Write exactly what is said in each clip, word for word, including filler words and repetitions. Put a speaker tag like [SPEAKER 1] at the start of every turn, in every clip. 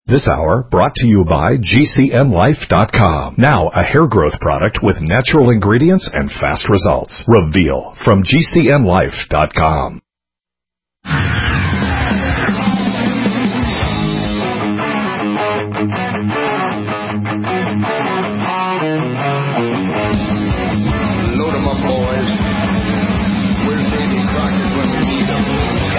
[SPEAKER 1] This hour brought to you by G C N Life dot com. Now a hair growth product with natural ingredients and fast results. Reveal from G C N Life dot com.
[SPEAKER 2] Load 'em up, boys. Where's Davy Crockett when we need him?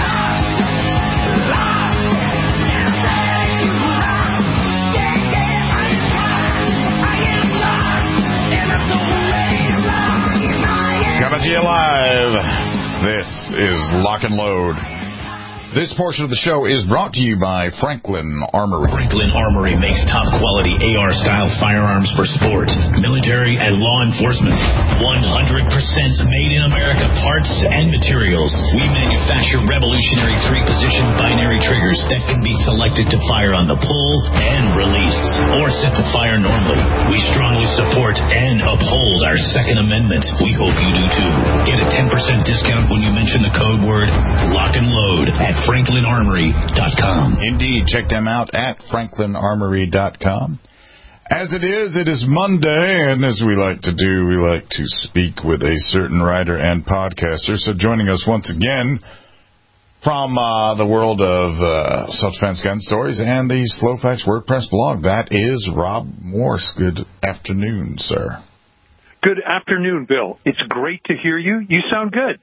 [SPEAKER 3] Coming to you live. This is Lock and Load. This portion of the show is brought to you by Franklin Armory.
[SPEAKER 4] Franklin Armory makes top-quality A R-style firearms for sport, military, and law enforcement. one hundred percent made in America parts and materials. We manufacture revolutionary three-position binary triggers that can be selected to fire on the pull and release, or set to fire normally. We strongly support and uphold our Second Amendment. We hope you do too. Get a ten percent discount when you mention the code word Lock and Load at Franklin Armory dot com.
[SPEAKER 3] Indeed, check them out at Franklin Armory dot com. As it is, it is Monday, and as we like to do, we like to speak with a certain writer and podcaster. So joining us once again from uh, the world of uh, self-defense gun stories and the Slow Facts WordPress blog, that is Rob Morse. Good afternoon, sir.
[SPEAKER 5] Good afternoon, Bill. It's great to hear you. You sound good.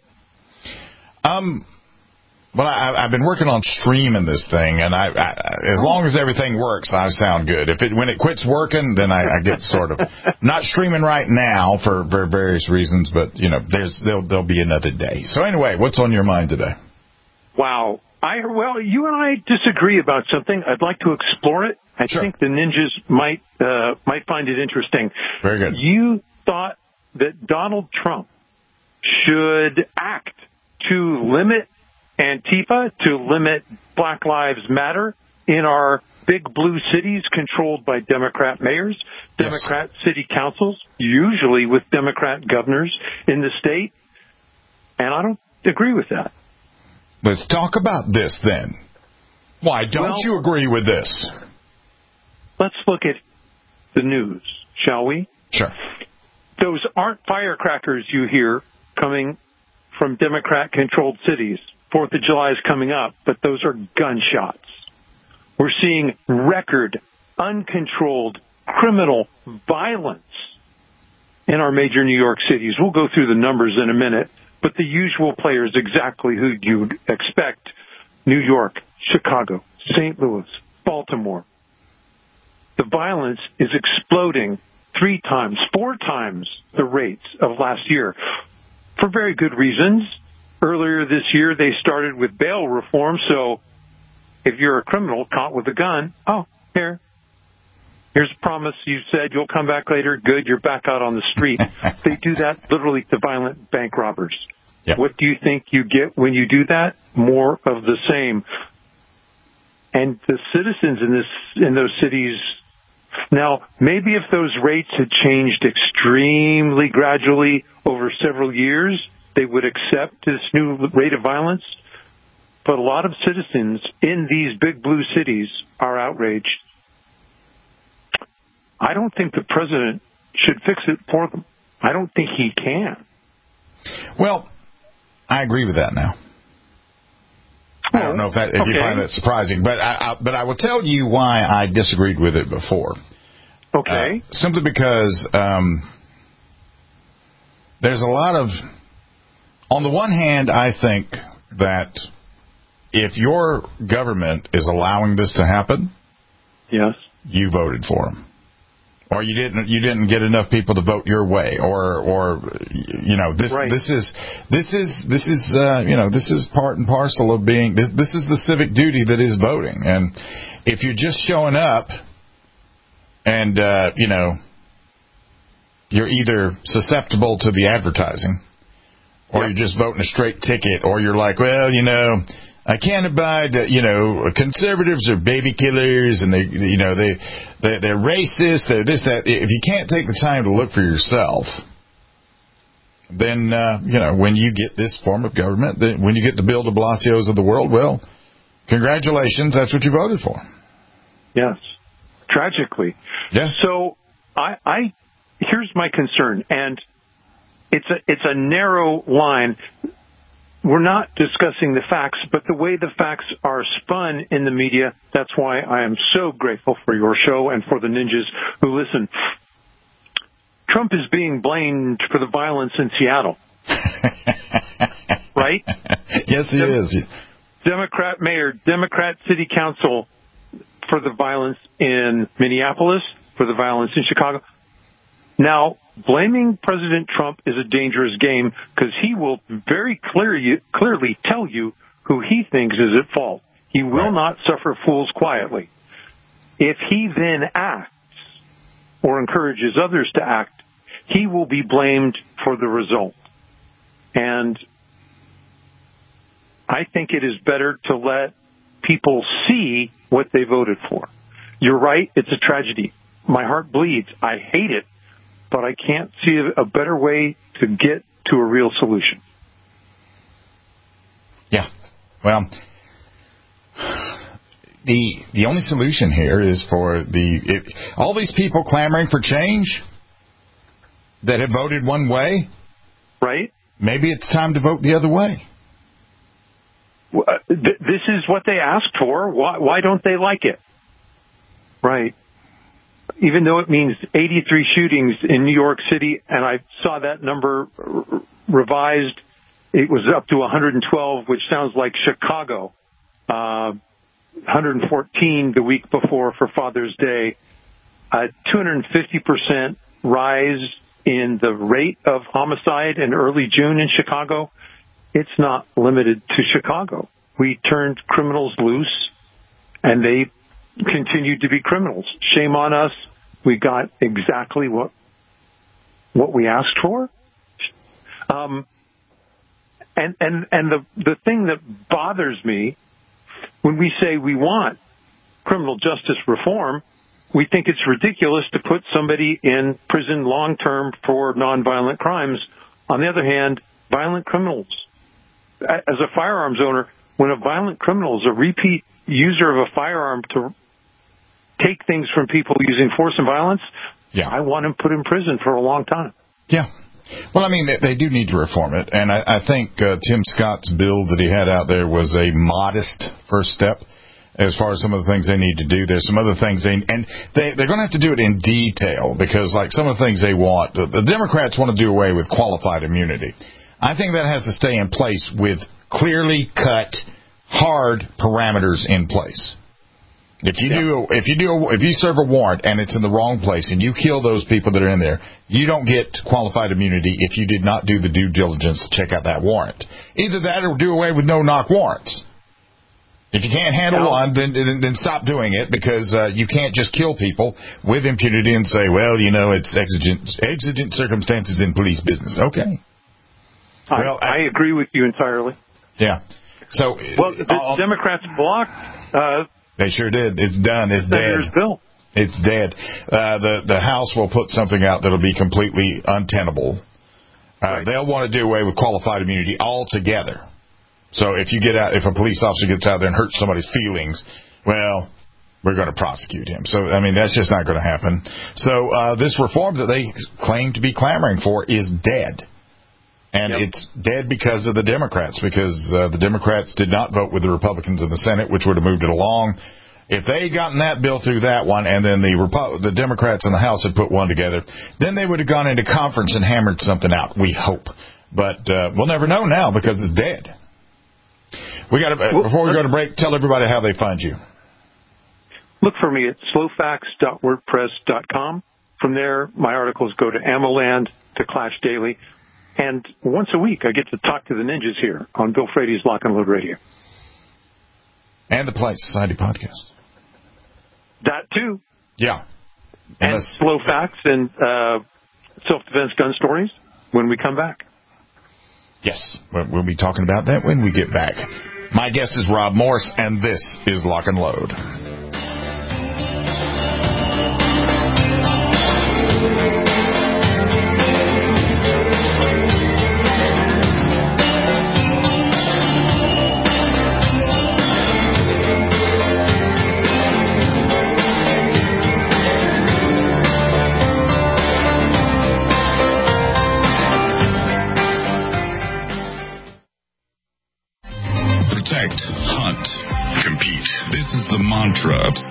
[SPEAKER 3] Um... Well, I, I've been working on streaming this thing, and I, I, as long as everything works, I sound good. If it when it quits working, then I, I get sort of not streaming right now for, for various reasons, but you know, there's there'll there'll be another day. So anyway, what's on your mind today?
[SPEAKER 5] Wow, I well, you and I disagree about something. I'd like to explore it. I
[SPEAKER 3] Sure.
[SPEAKER 5] think the ninjas might uh, might find it interesting.
[SPEAKER 3] Very good.
[SPEAKER 5] You thought that Donald Trump should act to limit Antifa, to limit Black Lives Matter in our big blue cities controlled by Democrat mayors, Democrat yes. city councils, usually with Democrat governors in the state. And I don't agree with that.
[SPEAKER 3] Let's talk about this then. Why don't
[SPEAKER 5] well,
[SPEAKER 3] you agree with this?
[SPEAKER 5] Let's look at the news, shall we?
[SPEAKER 3] Sure.
[SPEAKER 5] Those aren't firecrackers you hear coming from Democrat-controlled cities. Fourth of July is coming up, but those are gunshots. We're seeing record, uncontrolled criminal violence in our major New York cities. We'll go through the numbers in a minute, but the usual players exactly who you'd expect: New York, Chicago, Saint Louis, Baltimore. The violence is exploding three times, four times the rates of last year, for very good reasons. Earlier this year, they started with bail reform, so if you're a criminal caught with a gun, oh, here, here's a promise you said you'll come back later. Good, you're back out on the street. They do that literally to violent bank robbers.
[SPEAKER 3] Yep.
[SPEAKER 5] What do you think you get when you do that? More of the same. And the citizens in this in those cities, now, maybe if those rates had changed extremely gradually over several years, they would accept this new rate of violence. But a lot of citizens in these big blue cities are outraged. I don't think the president should fix it for them. I don't think he can.
[SPEAKER 3] Well, I agree with that now. I don't know if that if
[SPEAKER 5] okay.
[SPEAKER 3] you find that surprising, but I, I but I will tell you why I disagreed with it before.
[SPEAKER 5] Okay.
[SPEAKER 3] Uh, simply because um, there's a lot of. On the one hand, I think that if your government is allowing this to happen,
[SPEAKER 5] yes,
[SPEAKER 3] you voted for them, or you didn't. You didn't get enough people to vote your way, or, or you know, this
[SPEAKER 5] right.
[SPEAKER 3] this is this is this is uh, you know this is part and parcel of being. This this is the civic duty that is voting, and if you're just showing up, and uh, you know, you're either susceptible to the advertising. Or you're just voting a straight ticket, or you're like, well, you know, I can't abide that, you know, conservatives are baby killers, and they, you know, they, they they're racist, they're this, that. If you can't take the time to look for yourself, then, uh, you know, when you get this form of government, then when you get the Bill de Blasio's of the world, well, congratulations, that's what you voted for.
[SPEAKER 5] Yes, tragically.
[SPEAKER 3] Yeah.
[SPEAKER 5] So I, I here's my concern, and it's a it's a narrow line. We're not discussing the facts, but the way the facts are spun in the media, that's why I am so grateful for your show and for the ninjas who listen. Trump is being blamed for the violence in Seattle. Right?
[SPEAKER 3] Yes, he Dem- is.
[SPEAKER 5] Democrat mayor, Democrat city council for the violence in Minneapolis, for the violence in Chicago. Now, blaming President Trump is a dangerous game because he will very clearly, clearly tell you who he thinks is at fault. He will right. not suffer fools quietly. If he then acts or encourages others to act, he will be blamed for the result. And I think it is better to let people see what they voted for. You're right, it's a tragedy. My heart bleeds. I hate it. But I can't see a better way to get to a real solution.
[SPEAKER 3] Yeah. Well, the the only solution here is for the it, all these people clamoring for change that have voted one way.
[SPEAKER 5] Right.
[SPEAKER 3] Maybe it's time to vote the other way.
[SPEAKER 5] Well, uh, th- this is what they asked for. Why, why don't they like it? Right. Even though it means eighty-three shootings in New York City, and I saw that number r- revised, it was up to one hundred twelve, which sounds like Chicago. Uh, one hundred fourteen the week before for Father's Day. A two hundred fifty percent rise in the rate of homicide in early June in Chicago. It's not limited to Chicago. We turned criminals loose, and they continued to be criminals. Shame on us. We got exactly what what we asked for. Um, and and and the the thing that bothers me when we say we want criminal justice reform, we think it's ridiculous to put somebody in prison long term for nonviolent crimes. On the other hand, violent criminals, as a firearms owner, when a violent criminal is a repeat user of a firearm to take things from people using force and violence,
[SPEAKER 3] yeah.
[SPEAKER 5] I want him put in prison for a long time.
[SPEAKER 3] Yeah. Well, I mean, they, they do need to reform it, and I, I think uh, Tim Scott's bill that he had out there was a modest first step as far as some of the things they need to do. There's some other things, they, and they, they're going to have to do it in detail because, like, some of the things they want, the, the Democrats want to do away with qualified immunity. I think that has to stay in place with clearly cut, hard parameters in place. If you do, if you do, if you serve a warrant and it's in the wrong place and you kill those people that are in there, you don't get qualified immunity if you did not do the due diligence to check out that warrant. Either that or do away with no-knock warrants. If you can't handle one, then, then then stop doing it because uh, you can't just kill people with impunity and say, well, you know, it's exigent, exigent circumstances in police business. Okay.
[SPEAKER 5] I,
[SPEAKER 3] well, I,
[SPEAKER 5] I agree with you entirely.
[SPEAKER 3] Yeah. So,
[SPEAKER 5] well, the uh, Democrats blocked. Uh,
[SPEAKER 3] They sure did. It's done. It's dead.
[SPEAKER 5] Bill.
[SPEAKER 3] It's dead. Uh, the the House will put something out that'll be completely untenable. Uh, right. They'll want to do away with qualified immunity altogether. So if you get out, if a police officer gets out there and hurts somebody's feelings, well, we're going to prosecute him. So I mean, that's just not going to happen. So uh, this reform that they claim to be clamoring for is dead. And yep. It's dead because of the Democrats, because uh, the Democrats did not vote with the Republicans in the Senate, which would have moved it along. If they had gotten that bill through that one, and then the Repu- the Democrats in the House had put one together, then they would have gone into conference and hammered something out, we hope. But uh, we'll never know now because it's dead. We got to, before we go to break, tell everybody how they find you.
[SPEAKER 5] Look for me at slowfax dot wordpress dot com. From there, my articles go to AmmoLand, to Clash Daily. And once a week, I get to talk to the ninjas here on Bill Frady's Lock and Load Radio.
[SPEAKER 3] And the Polite Society podcast.
[SPEAKER 5] That, too.
[SPEAKER 3] Yeah.
[SPEAKER 5] And Unless... slow facts and uh, self-defense gun stories when we come back.
[SPEAKER 3] Yes. We'll be talking about that when we get back. My guest is Rob Morse, and this is Lock and Load.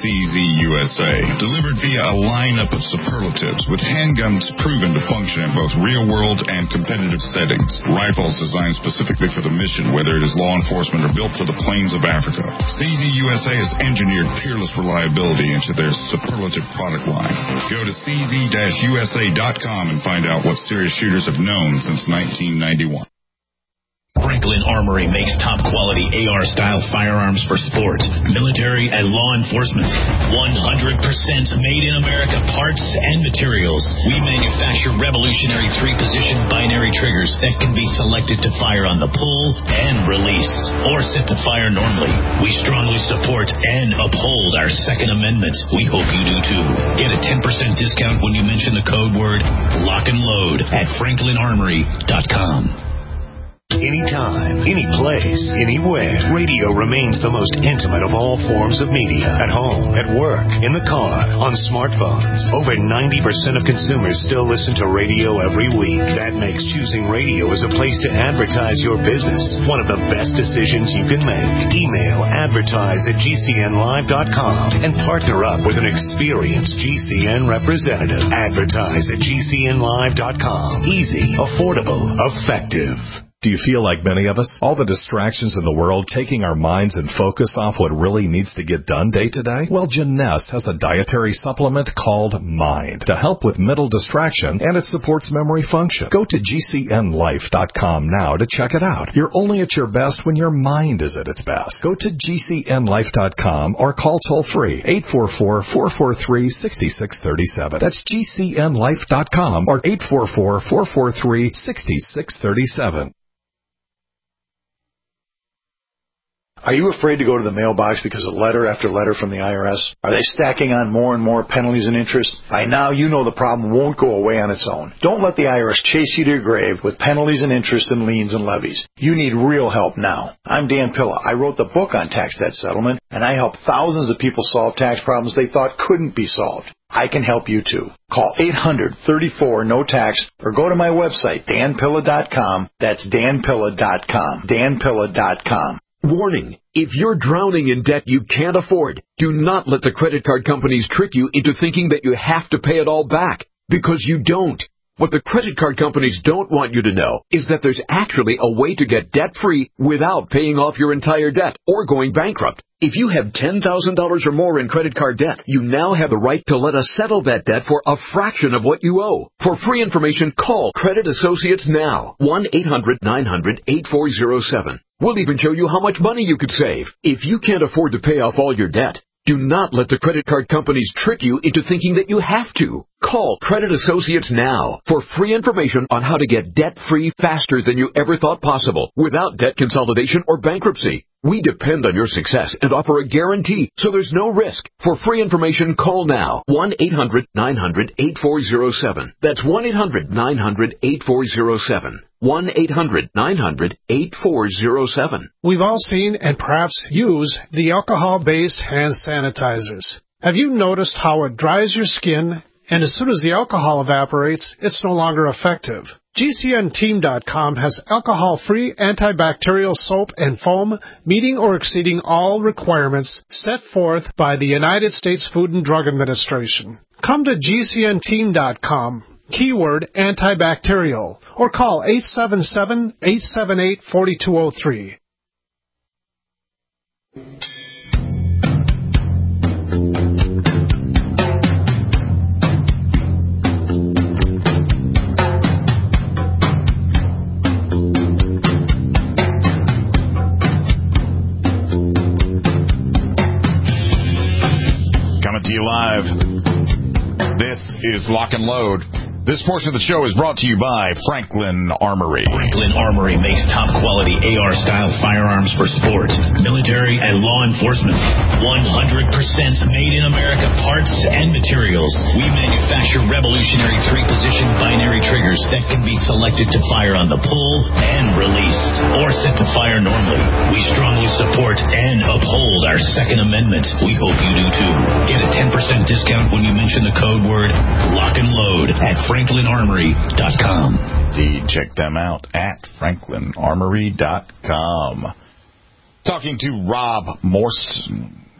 [SPEAKER 6] C Z U S A, delivered via a lineup of superlatives with handguns proven to function in both real-world and competitive settings. Rifles designed specifically for the mission, whether it is law enforcement or built for the plains of Africa. C Z U S A has engineered peerless reliability into their superlative product line. Go to C Z U S A dot com and find out what serious shooters have known since nineteen ninety-one.
[SPEAKER 4] Franklin Armory makes top-quality A R-style firearms for sport, military, and law enforcement. one hundred percent made in America parts and materials. We manufacture revolutionary three-position binary triggers that can be selected to fire on the pull and release, or set to fire normally. We strongly support and uphold our Second Amendment. We hope you do too. Get a ten percent discount when you mention the code word lock and load at franklin armory dot com.
[SPEAKER 7] Anytime, any place, anywhere. Radio remains the most intimate of all forms of media. At home, at work, in the car, on smartphones. Over ninety percent of consumers still listen to radio every week. That makes choosing radio as a place to advertise your business one of the best decisions you can make. Email advertise at G C N live dot com and partner up with an experienced G C N representative. Advertise at G C N live dot com. Easy, affordable, effective.
[SPEAKER 1] Do you feel like many of us? All the distractions in the world taking our minds and focus off what really needs to get done day to day? Well, Jeunesse has a dietary supplement called Mind to help with mental distraction, and it supports memory function. Go to G C N life dot com now to check it out. You're only at your best when your mind is at its best. Go to G C N life dot com or call toll-free eight four four, four four three, six six three seven. That's G C N life dot com or eight four four, four four three, six six three seven.
[SPEAKER 8] Are you afraid to go to the mailbox because of letter after letter from the I R S? Are they stacking on more and more penalties and interest? By now, you know the problem won't go away on its own. Don't let the I R S chase you to your grave with penalties and interest and liens and levies. You need real help now. I'm Dan Pilla. I wrote the book on tax debt settlement, and I help thousands of people solve tax problems they thought couldn't be solved. I can help you too. Call eight hundred, thirty-four, no tax or go to my website, dan pilla dot com. That's dan pilla dot com. dan pilla dot com.
[SPEAKER 9] Warning, if you're drowning in debt you can't afford, do not let the credit card companies trick you into thinking that you have to pay it all back, because you don't. What the credit card companies don't want you to know is that there's actually a way to get debt-free without paying off your entire debt or going bankrupt. If you have ten thousand dollars or more in credit card debt, you now have the right to let us settle that debt for a fraction of what you owe. For free information, call Credit Associates now, one eight hundred, nine hundred, eight four zero seven. We'll even show you how much money you could save. If you can't afford to pay off all your debt, do not let the credit card companies trick you into thinking that you have to. Call Credit Associates now for free information on how to get debt-free faster than you ever thought possible without debt consolidation or bankruptcy. We depend on your success and offer a guarantee, so there's no risk. For free information, call now, one eight hundred, nine hundred, eight four zero seven. That's one eight hundred, nine hundred, eight four zero seven. one eight hundred, nine hundred, eight four zero seven.
[SPEAKER 10] We've all seen and perhaps use the alcohol-based hand sanitizers. Have you noticed how it dries your skin, and as soon as the alcohol evaporates, it's no longer effective? G C N team dot com has alcohol-free antibacterial soap and foam meeting or exceeding all requirements set forth by the United States Food and Drug Administration. Come to G C N team dot com, keyword antibacterial, or call eight seven seven, eight seven eight, four two zero three.
[SPEAKER 3] To you live. This is Lock and Load. This portion of the show is brought to you by Franklin Armory.
[SPEAKER 4] Franklin Armory makes top-quality A R-style firearms for sport, military, and law enforcement. one hundred percent made in America parts and materials. We manufacture revolutionary three-position binary triggers that can be selected to fire on the pull and release, or set to fire normally. We strongly support and uphold our Second Amendment. We hope you do too. Get a ten percent discount when you mention the code word lock and load at franklin armory dot com.
[SPEAKER 3] Indeed, check them out at franklin armory dot com. Talking to Rob Morse.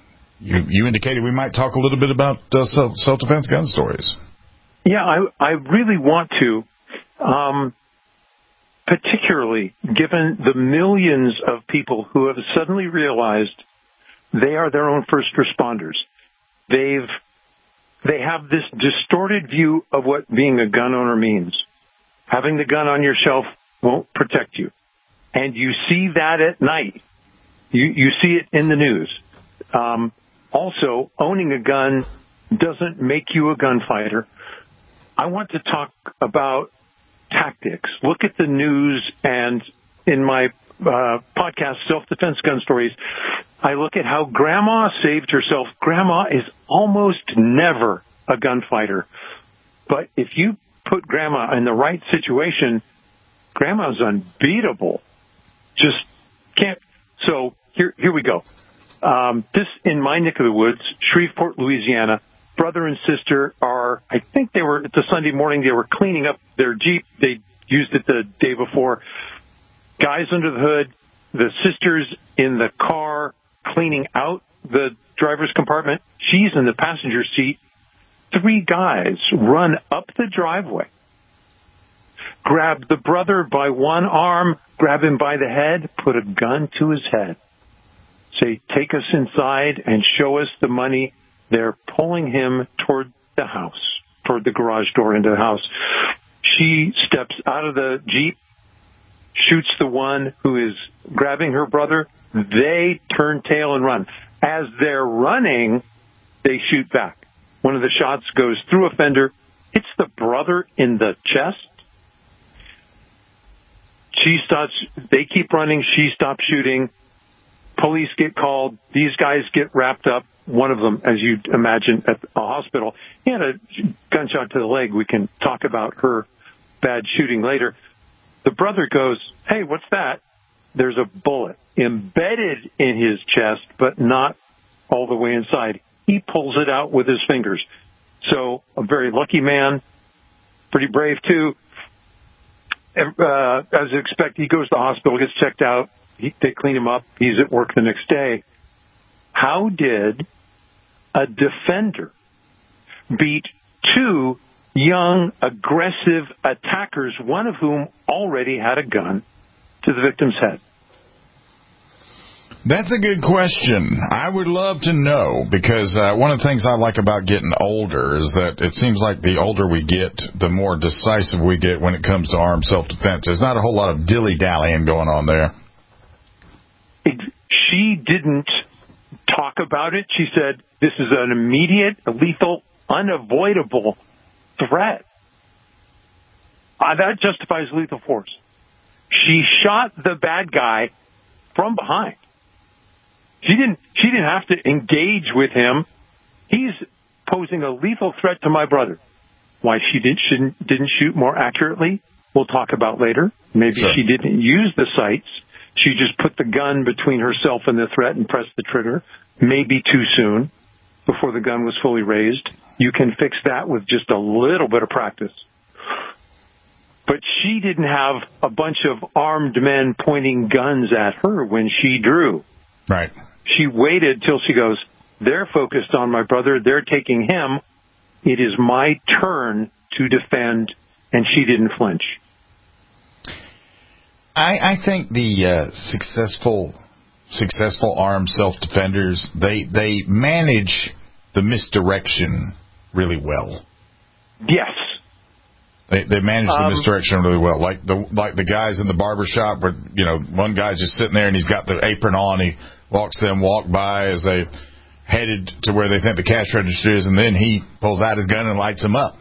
[SPEAKER 3] you, you indicated we might talk a little bit about uh, self, self-defense gun stories.
[SPEAKER 5] Yeah, I, I really want to, um, particularly given the millions of people who have suddenly realized they are their own first responders. They've They have this distorted view of what being a gun owner means. Having the gun on your shelf won't protect you. And you see that at night. You, you see it in the news. Um, also, owning a gun doesn't make you a gunfighter. I want to talk about tactics. Look at the news, and in my uh, podcast, Self-Defense Gun Stories, I look at how Grandma saved herself. Grandma is almost never a gunfighter. But if you put Grandma in the right situation, Grandma's unbeatable. Just can't. So here, here we go. Um, this in my neck of the woods, Shreveport, Louisiana. Brother and sister are, I think they were, it's a Sunday morning, they were cleaning up their Jeep. They used it the day before. Guys under the hood, the sister's in the car cleaning out the driver's compartment. She's in the passenger seat. Three guys run up the driveway, grab the brother by one arm, grab him by the head, put a gun to his head. Say, take us inside and show us the money. They're pulling him toward the house, toward the garage door into the house. She steps out of the Jeep, shoots the one who is grabbing her brother. They turn tail and run. As they're running, they shoot back. One of the shots goes through a fender, hits the brother in the chest. She starts, they keep running. She stops shooting. Police get called. These guys get wrapped up. One of them, as you'd imagine, at a hospital. He had a gunshot to the leg. We can talk about her bad shooting later. The brother goes, hey, what's that? There's a bullet embedded in his chest, but not all the way inside. He pulls it out with his fingers. So a very lucky man, pretty brave too. Uh, as expected, he goes to the hospital, gets checked out. He, they clean him up. He's at work the next day. How did a defender beat two young, aggressive attackers, one of whom already had a gun to the victim's head?
[SPEAKER 3] That's a good question. I would love to know, because uh, one of the things I like about getting older is that it seems like the older we get, the more decisive we get when it comes to armed self-defense. There's not a whole lot of dilly-dallying going on there.
[SPEAKER 5] It, she didn't talk about it. She said, this is an immediate, lethal, unavoidable threat. Uh, that justifies lethal force. She shot the bad guy from behind. She didn't, she didn't have to engage with him. He's posing a lethal threat to my brother. Why she did, shouldn't, didn't shoot more accurately, we'll talk about later. Maybe sure. She didn't use the sights. She just put the gun between herself and the threat and pressed the trigger, maybe too soon, before the gun was fully raised. You can fix that with just a little bit of practice. But she didn't have a bunch of armed men pointing guns at her when she drew.
[SPEAKER 3] Right.
[SPEAKER 5] She waited till she goes, they're focused on my brother, they're taking him. It is my turn to defend, and she didn't flinch.
[SPEAKER 3] I, I think the uh, successful successful armed self-defenders, they they manage the misdirection really well.
[SPEAKER 5] Yes.
[SPEAKER 3] They they manage the
[SPEAKER 5] um,
[SPEAKER 3] misdirection really well. Like the like the guys in the barber shop where, you know, one guy's just sitting there and he's got the apron on, he walks them walk by as they headed to where they think the cash register is, and then he pulls out his gun and lights them up.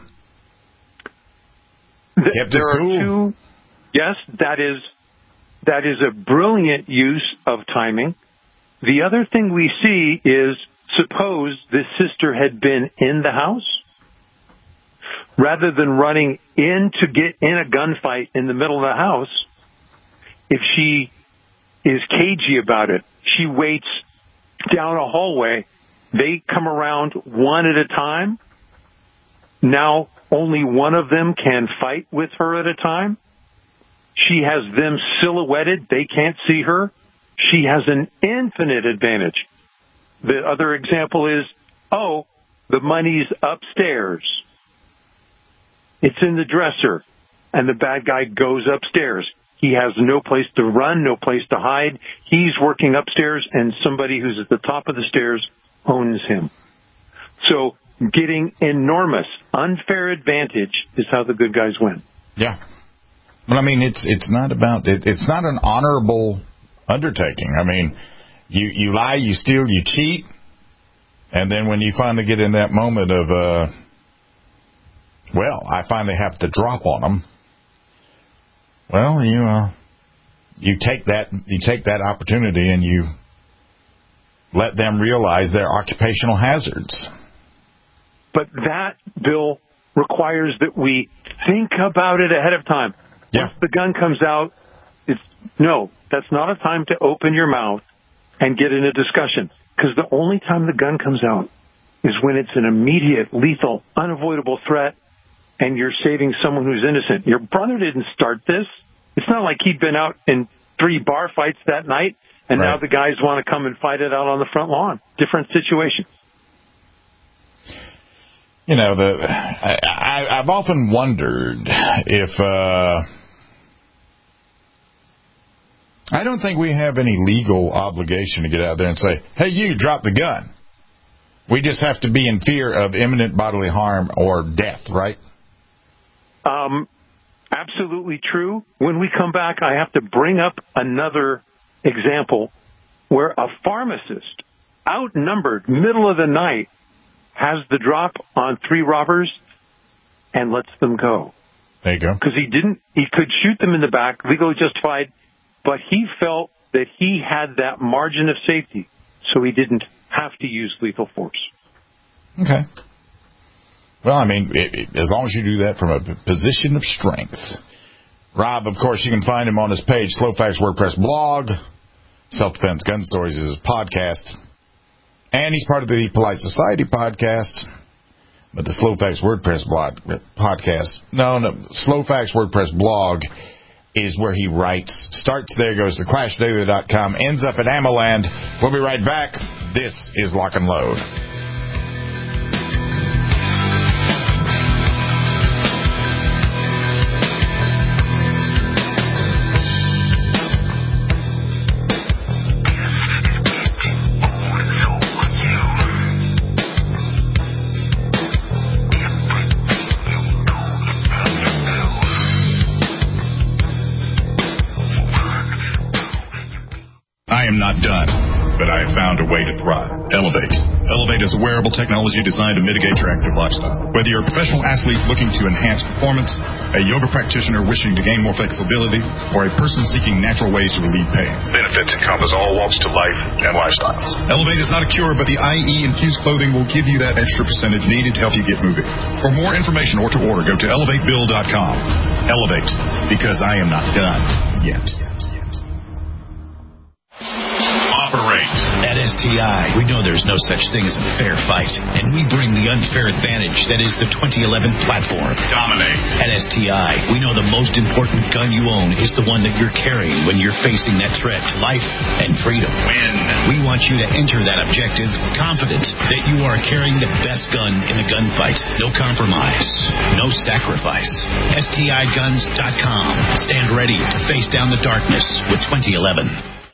[SPEAKER 5] Th-
[SPEAKER 3] Kept
[SPEAKER 5] there
[SPEAKER 3] his cool.
[SPEAKER 5] are two, yes, that is that is a brilliant use of timing. The other thing we see is, suppose this sister had been in the house, rather than running in to get in a gunfight in the middle of the house. If she is cagey about it, she waits down a hallway. They come around one at a time. Now only one of them can fight with her at a time. She has them silhouetted. They can't see her. She has an infinite advantage. the other example is, oh, the money's upstairs. It's in the dresser, and the bad guy goes upstairs. He has no place to run, no place to hide. He's working upstairs, and somebody who's at the top of the stairs owns him. So getting enormous, unfair advantage is how the good guys win.
[SPEAKER 3] Yeah. Well, I mean, it's it's not about it, it's not an honorable undertaking. I mean, you you lie, you steal, you cheat, and then when you finally get in that moment of, uh, well, I finally have to drop on them. Well, you uh, you take that you take that opportunity and you let them realize their occupational hazards.
[SPEAKER 5] But that, Bill, requires that we think about it ahead of time.
[SPEAKER 3] Yeah.
[SPEAKER 5] Once the gun comes out, it's no, that's not a time to open your mouth and get in a discussion. Because the only time the gun comes out is when it's an immediate, lethal, unavoidable threat, and you're saving someone who's innocent. Your brother didn't start this. It's not like he'd been out in three bar fights that night, and right. now the guys want to come and fight it out on the front lawn. Different situation.
[SPEAKER 3] You know, the I, I, I've often wondered if uh, I don't think we have any legal obligation to get out there and say, "Hey, you drop the gun." We just have to be in fear of imminent bodily harm or death, right?
[SPEAKER 5] Um, absolutely true. When we come back, I have to bring up another example where a pharmacist, outnumbered, middle of the night, has the drop on three robbers and lets them go.
[SPEAKER 3] There you go.
[SPEAKER 5] Because he didn't, he could shoot them in the back, legally justified, but he felt that he had that margin of safety, so he didn't have to use lethal force.
[SPEAKER 3] Okay. Well, I mean, it, it, as long as you do that from a position of strength. Rob, of course, you can find him on his page, Slowfax WordPress blog. Self-Defense Gun Stories is his podcast. And he's part of the Polite Society podcast. But the Slowfax WordPress blog podcast, no, no, Slowfax WordPress blog is where he writes. Starts there, goes to clash daily dot com, ends up at Amoland. We'll be right back. This is Lock and Load.
[SPEAKER 6] Not done, but I have found a way to thrive. Elevate. Elevate is a wearable technology designed to mitigate your active lifestyle. Whether you're a professional athlete looking to enhance performance, a yoga practitioner wishing to gain more flexibility, or a person seeking natural ways to relieve pain, benefits encompass all walks to life and lifestyles. Elevate is not a cure, but the I E infused clothing will give you that extra percentage needed to help you get moving. For more information or to order, go to elevate bill dot com. Elevate, because I am not done yet.
[SPEAKER 4] At S T I, we know there's no such thing as a fair fight, and we bring the unfair advantage that is the twenty eleven platform.
[SPEAKER 6] Dominate.
[SPEAKER 4] At S T I, we know the most important gun you own is the one that you're carrying when you're facing that threat to life and freedom.
[SPEAKER 6] Win.
[SPEAKER 4] We want you to enter that objective confident that you are carrying the best gun in the gunfight. No compromise, no sacrifice. S T I guns dot com. Stand ready to face down the darkness with twenty eleven.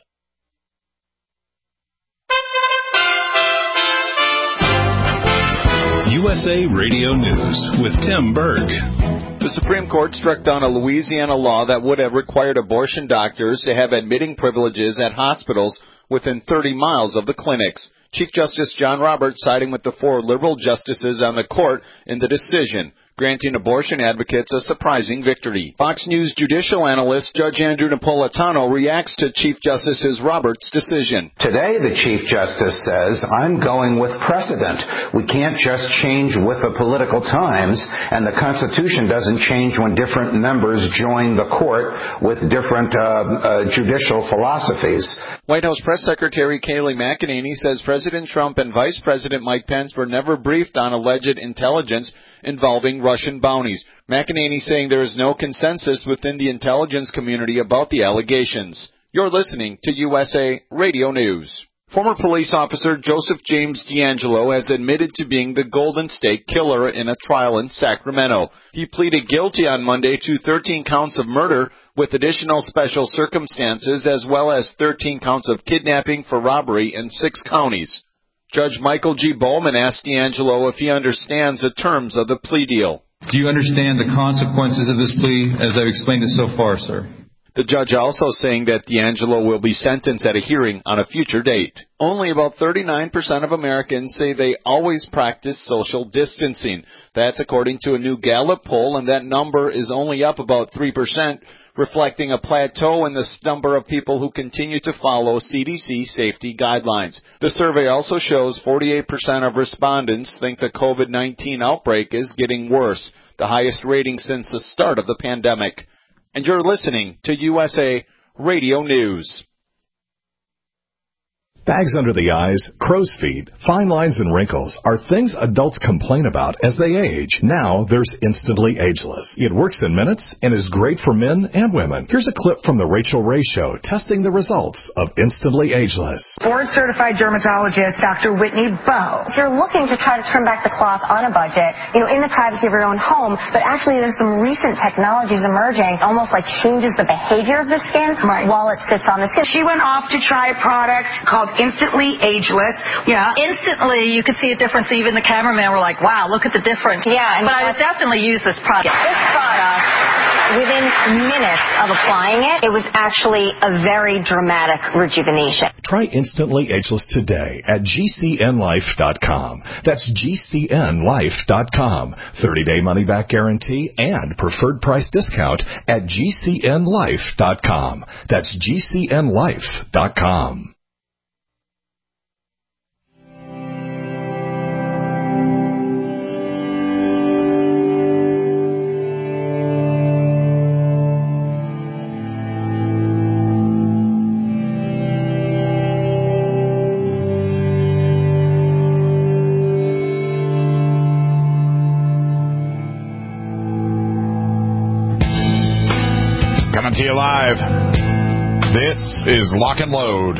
[SPEAKER 1] U S A Radio News with Tim Berg.
[SPEAKER 11] The Supreme Court struck down a Louisiana law that would have required abortion doctors to have admitting privileges at hospitals within thirty miles of the clinics. Chief Justice John Roberts siding with the four liberal justices on the court in the decision, granting abortion advocates a surprising victory. Fox News judicial analyst Judge Andrew Napolitano reacts to Chief Justice Roberts' decision.
[SPEAKER 12] Today, the Chief Justice says, I'm going with precedent. We can't just change with the political times, and the Constitution doesn't change when different members join the court with different uh, uh, judicial philosophies.
[SPEAKER 11] White House Press Secretary Kayleigh McEnany says President Trump and Vice President Mike Pence were never briefed on alleged intelligence involving Russian bounties. McEnany saying there is no consensus within the intelligence community about the allegations. You're listening to U S A Radio News. Former police officer Joseph James D'Angelo has admitted to being the Golden State Killer in a trial in Sacramento. He pleaded guilty on Monday to thirteen counts of murder with additional special circumstances, as well as thirteen counts of kidnapping for robbery in six counties. Judge Michael G. Bowman asked D'Angelo if he understands the terms of the plea deal.
[SPEAKER 13] Do you understand the consequences of this plea as I've explained it so far, sir?
[SPEAKER 11] The judge also saying that D'Angelo will be sentenced at a hearing on a future date. Only about thirty-nine percent of Americans say they always practice social distancing. That's according to a new Gallup poll, and that number is only up about three percent, reflecting a plateau in the number of people who continue to follow C D C safety guidelines. The survey also shows forty-eight percent of respondents think the COVID nineteen outbreak is getting worse, the highest rating since the start of the pandemic. And you're listening to U S A Radio News.
[SPEAKER 1] Bags under the eyes, crow's feet, fine lines, and wrinkles are things adults complain about as they age. Now there's Instantly Ageless. It works in minutes and is great for men and women. Here's a clip from The Rachel Ray Show testing the results of Instantly Ageless.
[SPEAKER 14] Board-certified dermatologist Doctor Whitney Bowe. If you're looking to try to turn back the clock on a budget, you know, in the privacy of your own home, but actually there's some recent technologies emerging, almost like changes the behavior of the skin right. while it sits on the skin.
[SPEAKER 15] She went off to try a product called Instantly Ageless. Yeah. Instantly, you could see a difference. Even the cameraman were like, wow, look at the difference.
[SPEAKER 14] Yeah.
[SPEAKER 15] But I would definitely use this product.
[SPEAKER 14] This product, within minutes of applying it, it was actually a very dramatic rejuvenation.
[SPEAKER 1] Try Instantly Ageless today at G C N life dot com. That's G C N life dot com. thirty-day money-back guarantee and preferred price discount at G C N life dot com. That's G C N life dot com.
[SPEAKER 3] Coming to you live. This is Lock and Load.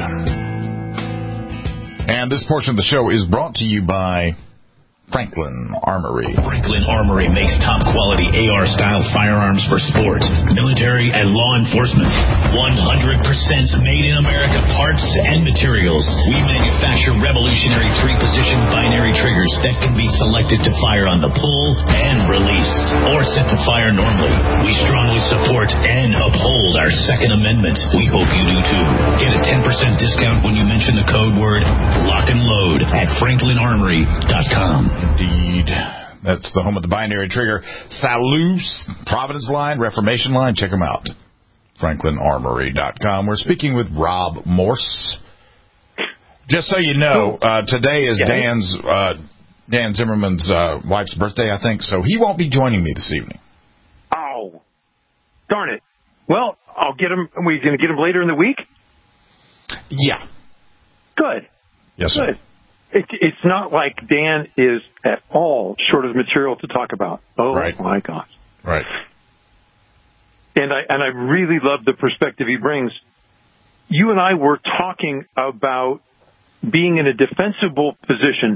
[SPEAKER 3] And this portion of the show is brought to you by Franklin Armory.
[SPEAKER 4] Franklin Armory makes top-quality A R-style firearms for sport, military, and law enforcement. one hundred percent made in America parts and materials. We manufacture revolutionary three-position binary triggers that can be selected to fire on the pull and release, or set to fire normally. We strongly support and uphold our Second Amendment. We hope you do too. Get a ten percent discount when you mention the code word Lock and Load at franklin armory dot com.
[SPEAKER 3] Indeed. That's the home of the binary trigger. Salus, Providence Line, Reformation Line. Check them out. franklin armory dot com. We're speaking with Rob Morse. Just so you know, uh, today is Dan's uh, Dan Zimmerman's uh, wife's birthday, I think, so he won't be joining me this evening.
[SPEAKER 5] Oh, darn it. Well, I'll get him. Are we going to get him later in the week?
[SPEAKER 3] Yeah.
[SPEAKER 5] Good.
[SPEAKER 3] Yes, sir.
[SPEAKER 5] Good. It, it's not like Dan is at all short of material to talk about. Oh, right. My gosh.
[SPEAKER 3] Right.
[SPEAKER 5] And I and I really love the perspective he brings. You and I were talking about being in a defensible position.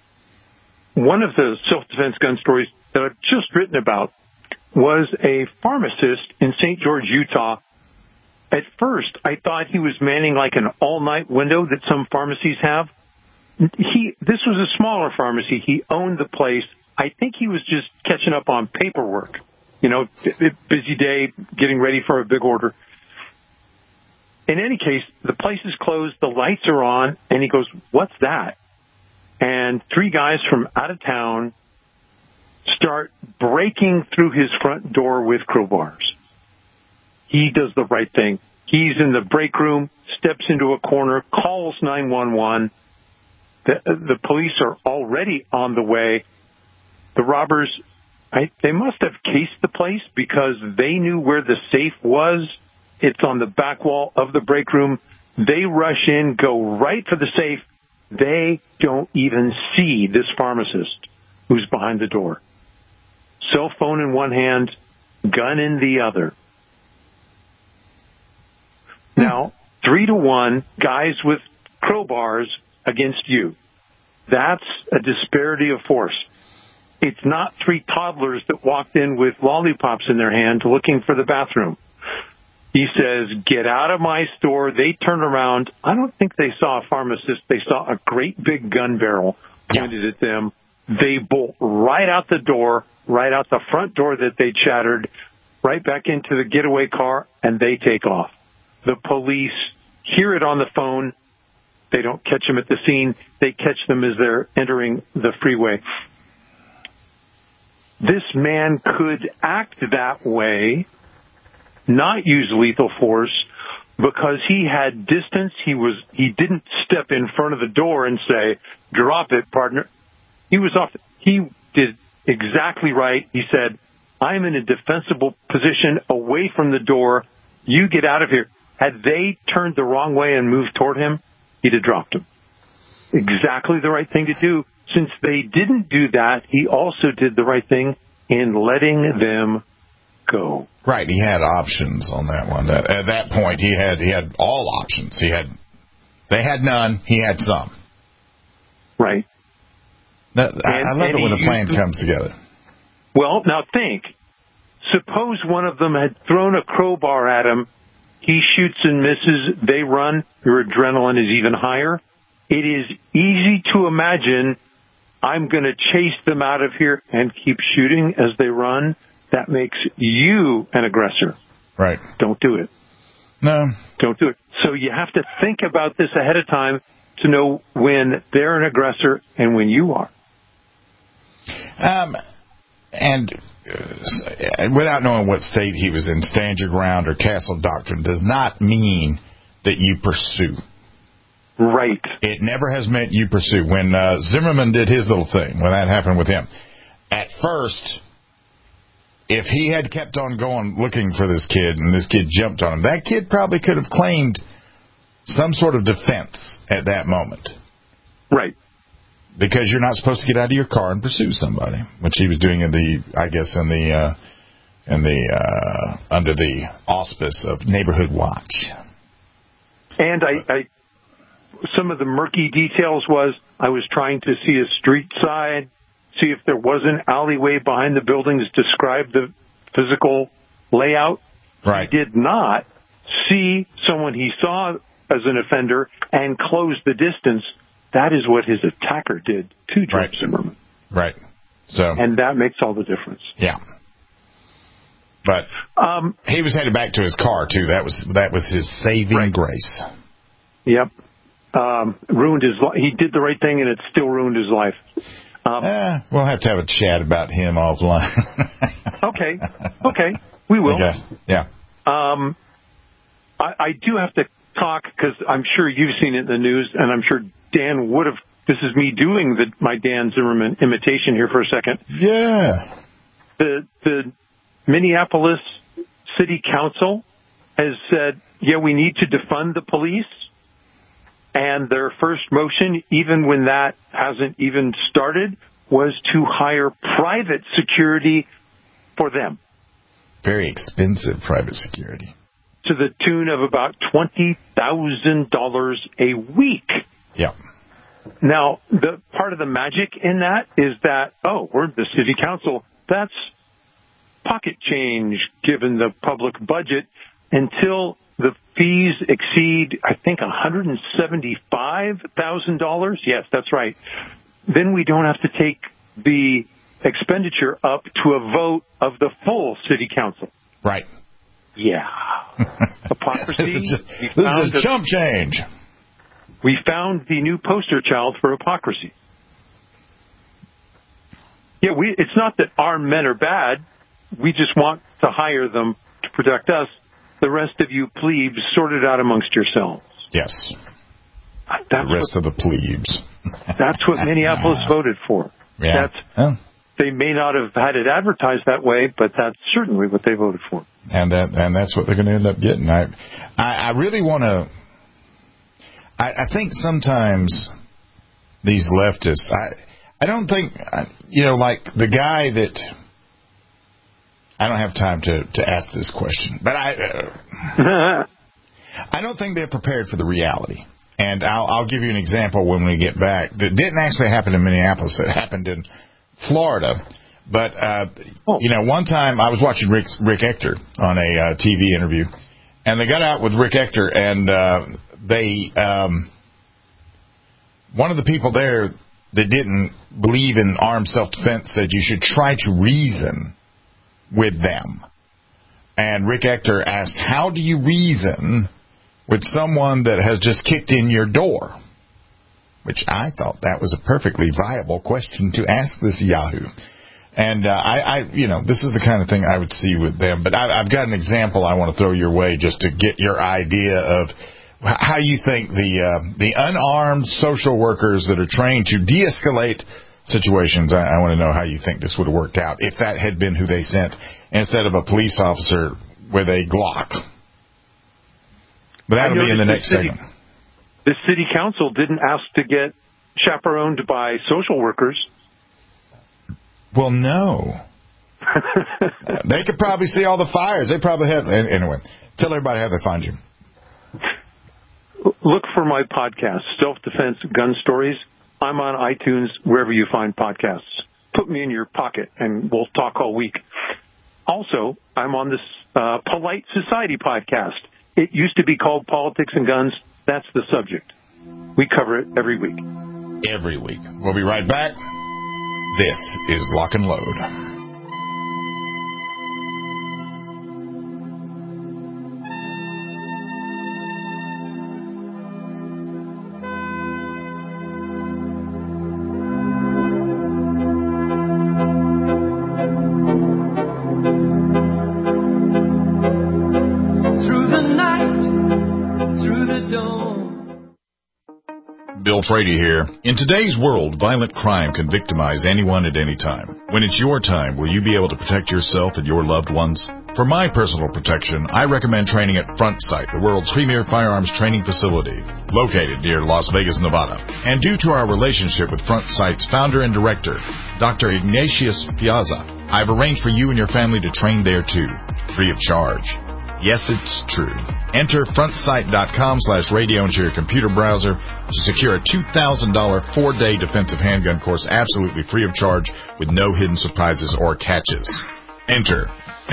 [SPEAKER 5] One of the self-defense gun stories that I've just written about was a pharmacist in Saint George, Utah. At first, I thought he was manning like an all-night window that some pharmacies have. He, this was a smaller pharmacy. He owned the place. I think he was just catching up on paperwork. You know, busy day, getting ready for a big order. In any case, the place is closed, the lights are on, and he goes, "What's that?" And three guys from out of town start breaking through his front door with crowbars. He does the right thing. He's in the break room, steps into a corner, calls nine one one. The, the police are already on the way. The robbers, I, they must have cased the place because they knew where the safe was. It's on the back wall of the break room. They rush in, go right for the safe. They don't even see this pharmacist who's behind the door. Cell phone in one hand, gun in the other. Now, three to one, guys with crowbars against you. That's a disparity of force. It's not three toddlers that walked in with lollipops in their hand looking for the bathroom. He says, get out of my store. They turn around. I don't think they saw a pharmacist. They saw a great big gun barrel pointed at them. They bolt right out the door, right out the front door that they shattered, right back into the getaway car, and they take off. The police hear it on the phone. They don't catch them at the scene. They catch them as they're entering the freeway. This man could act that way, not use lethal force, because he had distance. He was he didn't step in front of the door and say, drop it, partner. He was off. He did exactly right. He said, I'm in a defensible position away from the door. You get out of here. Had they turned the wrong way and moved toward him, he'd have dropped him. Exactly the right thing to do. Since they didn't do that, he also did the right thing in letting them go.
[SPEAKER 3] Right, he had options on that one. At, at that point, he had he had all options. He had they had none. He had some.
[SPEAKER 5] Right.
[SPEAKER 3] That, I,
[SPEAKER 5] and,
[SPEAKER 3] I love it when a plan
[SPEAKER 5] used,
[SPEAKER 3] comes together.
[SPEAKER 5] Well, now think. Suppose one of them had thrown a crowbar at him. He shoots and misses. They run. Your adrenaline is even higher. It is easy to imagine, I'm going to chase them out of here and keep shooting as they run. That makes you an aggressor.
[SPEAKER 3] Right.
[SPEAKER 5] Don't do it.
[SPEAKER 3] No.
[SPEAKER 5] Don't do it. So you have to think about this ahead of time to know when they're an aggressor and when you are.
[SPEAKER 3] Um, and uh, without knowing what state he was in, stand your ground or castle doctrine does not mean that you pursue.
[SPEAKER 5] Right.
[SPEAKER 3] It never has meant you pursue. When uh, Zimmerman did his little thing, when that happened with him, at first, if he had kept on going looking for this kid and this kid jumped on him, that kid probably could have claimed some sort of defense at that moment.
[SPEAKER 5] Right.
[SPEAKER 3] Because you're not supposed to get out of your car and pursue somebody, which he was doing in the, I guess, in the, uh, in the, uh, under the auspice of Neighborhood Watch.
[SPEAKER 5] And I, I, some of the murky details was I was trying to see a street side, see if there was an alleyway behind the buildings, describe the physical layout.
[SPEAKER 3] Right.
[SPEAKER 5] He did not see someone he saw as an offender and close the distance. That is what his attacker did to George
[SPEAKER 3] right.
[SPEAKER 5] Zimmerman.
[SPEAKER 3] Right. So.
[SPEAKER 5] And that makes all the difference.
[SPEAKER 3] Yeah. But
[SPEAKER 5] um,
[SPEAKER 3] he was headed back to his car too. That was that was his saving
[SPEAKER 5] right.
[SPEAKER 3] grace.
[SPEAKER 5] Yep. Um, ruined his life. He did the right thing, and it still ruined his life. Um,
[SPEAKER 3] eh, we'll have to have a chat about him offline.
[SPEAKER 5] okay. Okay. We will.
[SPEAKER 3] Okay. Yeah.
[SPEAKER 5] Um, I, I do have to talk because I'm sure you've seen it in the news, and I'm sure Dan would have. This is me doing the, my Dan Zimmerman imitation here for a second.
[SPEAKER 3] Yeah.
[SPEAKER 5] The the Minneapolis City Council has said, yeah, we need to defund the police. And their first motion, even when that hasn't even started, was to hire private security for them.
[SPEAKER 3] Very expensive private security.
[SPEAKER 5] To the tune of about twenty thousand dollars a week.
[SPEAKER 3] Yeah.
[SPEAKER 5] Now, the part of the magic in that is that, oh, we're the city council. That's pocket change given the public budget until the fees exceed, I think, one hundred seventy-five thousand dollars. Yes, that's right. Then we don't have to take the expenditure up to a vote of the full city council.
[SPEAKER 3] Right.
[SPEAKER 5] Yeah. Hypocrisy.
[SPEAKER 3] This is just, this is a chump change.
[SPEAKER 5] We found the new poster child for hypocrisy. Yeah, we. It's not that our men are bad. We just want to hire them to protect us. The rest of you plebes sort it out amongst yourselves.
[SPEAKER 3] Yes.
[SPEAKER 5] That's
[SPEAKER 3] the rest
[SPEAKER 5] what,
[SPEAKER 3] of the plebes.
[SPEAKER 5] That's what Minneapolis voted for.
[SPEAKER 3] Yeah.
[SPEAKER 5] That's,
[SPEAKER 3] oh.
[SPEAKER 5] They may not have had it advertised that way, but that's certainly what they voted for.
[SPEAKER 3] And that and that's what they're going to end up getting. I I, I really want to. I, I think sometimes these leftists. I I don't think you know like the guy that. I don't have time to, to ask this question, but I uh, I don't think they're prepared for the reality. And I'll, I'll give you an example when we get back. That didn't actually happen in Minneapolis. It happened in Florida. But, uh, oh. you know, one time I was watching Rick, Rick Ector on a uh, T V interview, and they got out with Rick Ector, and uh, they, um, one of the people there that didn't believe in armed self-defense said you should try to reason with them. And Rick Ector asked, how do you reason with someone that has just kicked in your door? Which I thought that was a perfectly viable question to ask this Yahoo. And uh, I, I, you know, this is the kind of thing I would see with them. But I, I've got an example I want to throw your way just to get your idea of how you think the uh, the unarmed social workers that are trained to de-escalate situations, I, I want to know how you think this would have worked out if that had been who they sent instead of a police officer with a Glock. But that'll be in the next
[SPEAKER 5] city,
[SPEAKER 3] segment.
[SPEAKER 5] The city council didn't ask to get chaperoned by social workers.
[SPEAKER 3] Well, no. They could probably see all the fires. They probably have. Anyway, tell everybody how they find you.
[SPEAKER 5] Look for my podcast, Self-Defense Gun Stories. I'm on iTunes, wherever you find podcasts. Put me in your pocket, and we'll talk all week. Also, I'm on this uh, Polite Society podcast. It used to be called Politics and Guns. That's the subject. We cover it every week.
[SPEAKER 3] Every week. We'll be right back. This is Lock and Load. Bill Frady here. In today's world, violent crime can victimize anyone at any time. When it's your time, will you be able to protect yourself and your loved ones? For my personal protection, I recommend training at Front Sight, the world's premier firearms training facility, located near Las Vegas, Nevada. And due to our relationship with Front Sight's founder and director, Doctor Ignatius Piazza, I've arranged for you and your family to train there too, free of charge. Yes, it's true. Enter frontsight.com slash radio into your computer browser to secure a two thousand dollars four-day defensive handgun course absolutely free of charge with no hidden surprises or catches. Enter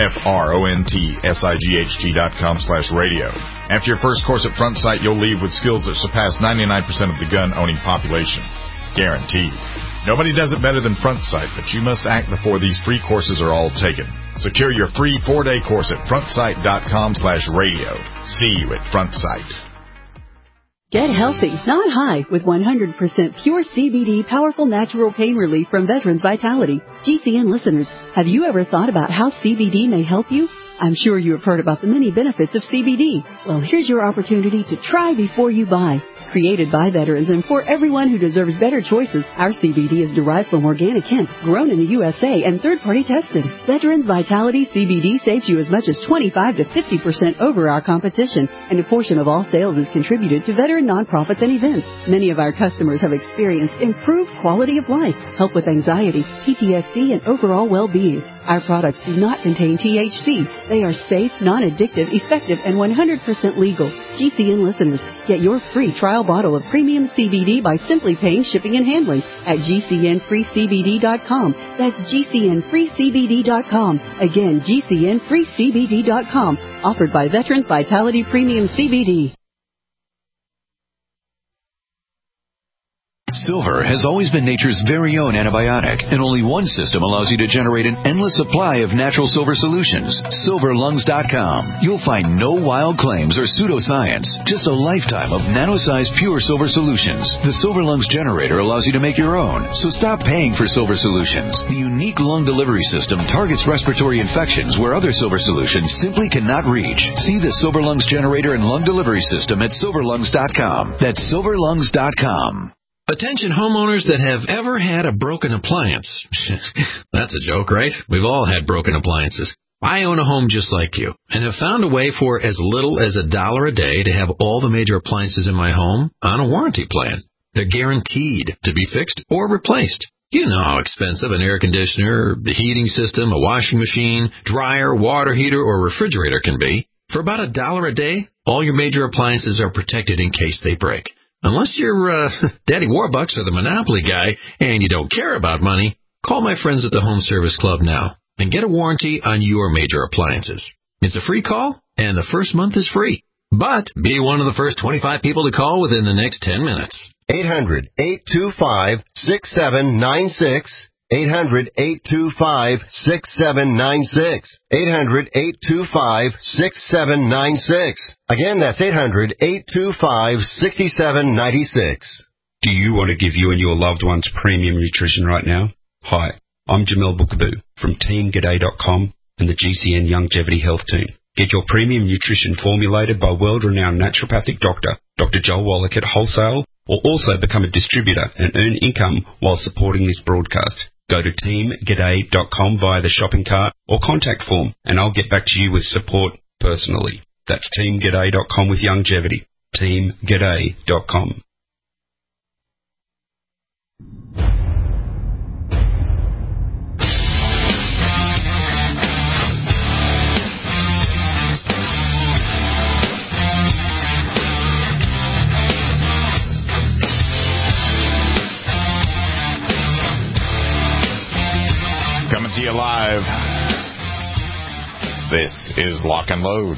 [SPEAKER 3] F-R-O-N-T-S-I-G-H-T dot com slash radio. After your first course at Front Sight, you'll leave with skills that surpass ninety-nine percent of the gun-owning population. Guaranteed. Nobody does it better than Front Sight, but you must act before these free courses are all taken. Secure your free four-day course at frontsight.com slash radio. See you at Front Sight.
[SPEAKER 16] Get healthy, not high, with one hundred percent pure C B D powerful natural pain relief from Veterans Vitality. G C N listeners, have you ever thought about how C B D may help you? I'm sure you have heard about the many benefits of C B D. Well, here's your opportunity to try before you buy. Created by veterans and for everyone who deserves better choices, our C B D is derived from organic hemp, grown in the U S A and third-party tested. Veterans Vitality C B D saves you as much as twenty-five to fifty percent over our competition, and a portion of all sales is contributed to veteran nonprofits and events. Many of our customers have experienced improved quality of life, help with anxiety, P T S D, and overall well-being. Our products do not contain T H C. They are safe, non-addictive, effective, and one hundred percent legal. G C N listeners, get your free trial bottle of premium C B D by simply paying shipping and handling at G C N free C B D dot com. That's G C N free C B D dot com. Again, G C N free C B D dot com. Offered by Veterans Vitality Premium C B D.
[SPEAKER 17] Silver has always been nature's very own antibiotic, and only one system allows you to generate an endless supply of natural silver solutions. silver lungs dot com. You'll find no wild claims or pseudoscience, just a lifetime of nano-sized pure silver solutions. The Silver Lungs generator allows you to make your own, so stop paying for silver solutions. The unique lung delivery system targets respiratory infections where other silver solutions simply cannot reach. See the Silver Lungs generator and lung delivery system at silver lungs dot com. That's silver lungs dot com.
[SPEAKER 18] Attention homeowners that have ever had a broken appliance. That's a joke, right? We've all had broken appliances. I own a home just like you and have found a way for as little as a dollar a day to have all the major appliances in my home on a warranty plan. They're guaranteed to be fixed or replaced. You know how expensive an air conditioner, the heating system, a washing machine, dryer, water heater, or refrigerator can be. For about a dollar a day, all your major appliances are protected in case they break. Unless you're uh, Daddy Warbucks or the Monopoly guy and you don't care about money, call my friends at the Home Service Club now and get a warranty on your major appliances. It's a free call, and the first month is free. But be one of the first twenty-five people to call within the next ten minutes.
[SPEAKER 19] eight hundred, eight two five, six seven nine six. eight hundred, eight two five, six seven nine six. eight hundred, eight two five, six seven nine six. Again, that's eight hundred, eight two five, six seven nine six.
[SPEAKER 20] Do you want to give you and your loved ones premium nutrition right now? Hi, I'm Jamel Bookaboo from Team G'day dot com and the G C N Longevity Health Team. Get your premium nutrition formulated by world-renowned naturopathic doctor, Doctor Joel Wallach at Wholesale, or also become a distributor and earn income while supporting this broadcast. Go to Team G'day dot com via the shopping cart or contact form, and I'll get back to you with support personally. That's Team G'day dot com with longevity. Team G'day dot com.
[SPEAKER 3] Coming to you live. This is Lock and Load.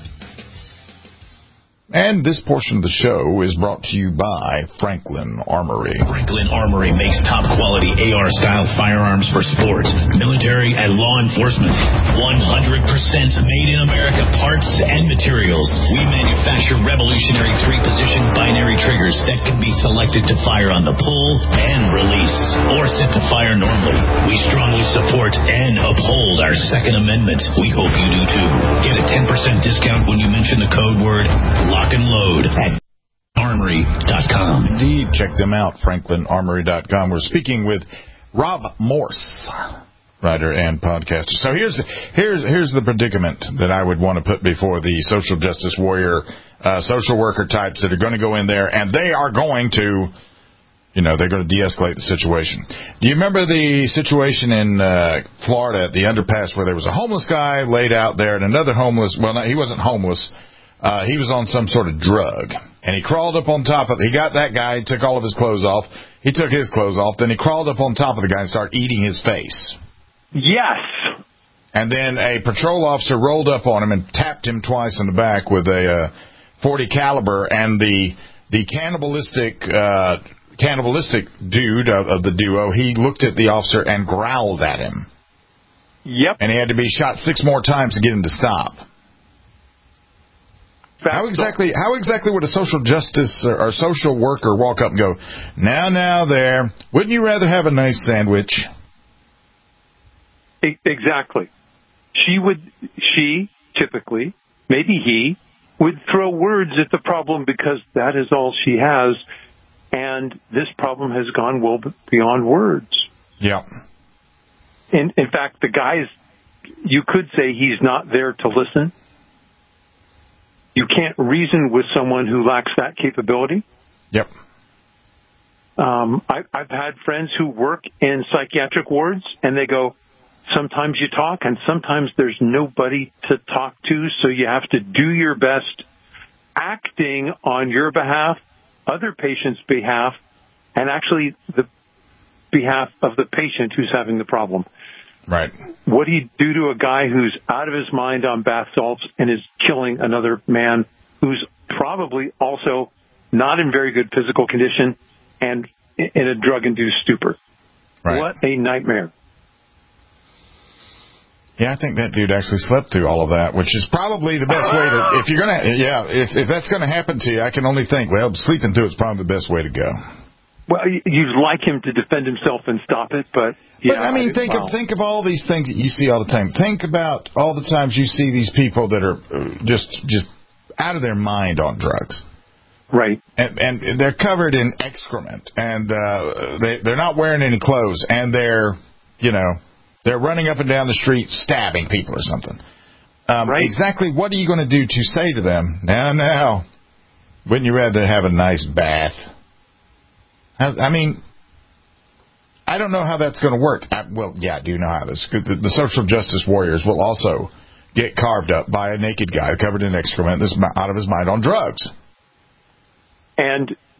[SPEAKER 3] And this portion of the show is brought to you by Franklin Armory.
[SPEAKER 4] Franklin Armory makes top-quality A R-style firearms for sports, military, and law enforcement. one hundred percent made in America parts and materials. We manufacture revolutionary three-position binary triggers that can be selected to fire on the pull and release, or set to fire normally. We strongly support and uphold our Second Amendment. We hope you do too. Get a ten percent discount when you mention the code word Lock and Load at armory dot com.
[SPEAKER 3] Indeed, check them out, franklin armory dot com. We're speaking with Rob Morse, writer and podcaster. So here's here's here's the predicament that I would want to put before the social justice warrior, uh, social worker types that are going to go in there, and they are going to, you know, they're going to de-escalate the situation. Do you remember the situation in uh, Florida at the underpass where there was a homeless guy laid out there and another homeless, well, no, he wasn't homeless. Uh, he was on some sort of drug, and he crawled up on top of, he got that guy, took all of his clothes off, he took his clothes off, then he crawled up on top of the guy and started eating his face.
[SPEAKER 5] Yes.
[SPEAKER 3] And then a patrol officer rolled up on him and tapped him twice in the back with a uh, forty caliber, and the the cannibalistic uh, cannibalistic dude of, of the duo, he looked at the officer and growled at him.
[SPEAKER 5] Yep.
[SPEAKER 3] And he had to be shot six more times to get him to stop. How exactly how exactly would a social justice or, or social worker walk up and go, now, now, there, wouldn't you rather have a nice sandwich?
[SPEAKER 5] Exactly. She would, she, typically, maybe he, would throw words at the problem because that is all she has, and this problem has gone well beyond words.
[SPEAKER 3] Yeah.
[SPEAKER 5] In, in fact, the guy's, you could say he's not there to listen. You can't reason with someone who lacks that capability.
[SPEAKER 3] Yep.
[SPEAKER 5] Um, I, I've had friends who work in psychiatric wards, and they go, sometimes you talk, and sometimes there's nobody to talk to, so you have to do your best acting on your behalf, other patients' behalf, and actually the behalf of the patient who's having the problem.
[SPEAKER 3] Right.
[SPEAKER 5] What do you do to a guy who's out of his mind on bath salts and is killing another man who's probably also not in very good physical condition and in a drug-induced stupor?
[SPEAKER 3] Right.
[SPEAKER 5] What a nightmare.
[SPEAKER 3] Yeah, I think that dude actually slept through all of that, which is probably the best way to, if you're going to, yeah, if, if that's going to happen to you, I can only think, well, sleeping through it's probably the best way to go.
[SPEAKER 5] Well, you'd like him to defend himself and stop it, but yeah.
[SPEAKER 3] But I mean, think
[SPEAKER 5] wow.
[SPEAKER 3] of think of all these things that you see all the time. Think about all the times you see these people that are just just out of their mind on drugs.
[SPEAKER 5] Right.
[SPEAKER 3] And, and they're covered in excrement, and uh, they they're not wearing any clothes, and they're you know they're running up and down the street stabbing people or something. Um,
[SPEAKER 5] right.
[SPEAKER 3] Exactly what are you going to do to say to them? Now, now, wouldn't you rather have a nice bath? I mean, I don't know how that's going to work. I, well, yeah, I do know how this. The, the social justice warriors will also get carved up by a naked guy covered in excrement that's out of his mind on drugs.
[SPEAKER 5] And